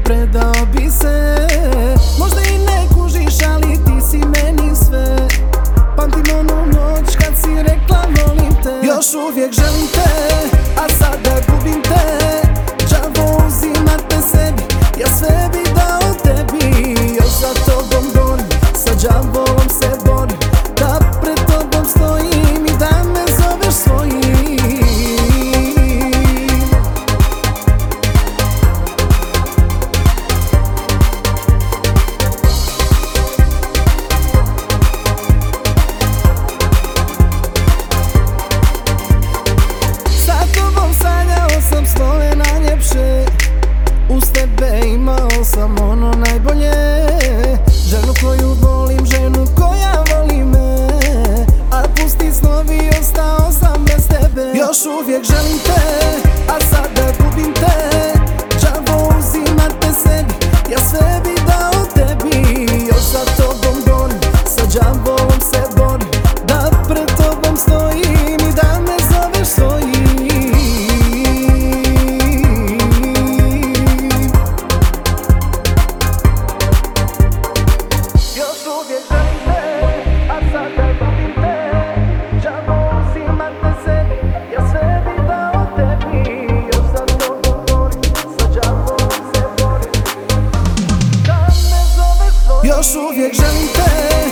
predao bi se. Možda i ne kužiš, ali ti si meni sve. Pamtim onu noć kad si rekla volim te. Još uvijek želim te, a sada gubim te. Đavo uzimate sebi, ja sve bi dao tebi. Još za tobom gorim, sa đavolom se borim. Da pred tobom stojim i da me zoveš svojim. Sam snove najljepše, uz tebe imao sam ono najbolje. Ženu koju volim, ženu koja voli me. A pusti snovi, ostao sam bez tebe. Još uvijek želim te, a sada gubim te. Đavo uzimate sebi, ja sve bi dao tebi. Još za tobom gorim, sa đavolom se borim. Da pred tobom stojim i da me zoveš svojim. Još uvijek želim te.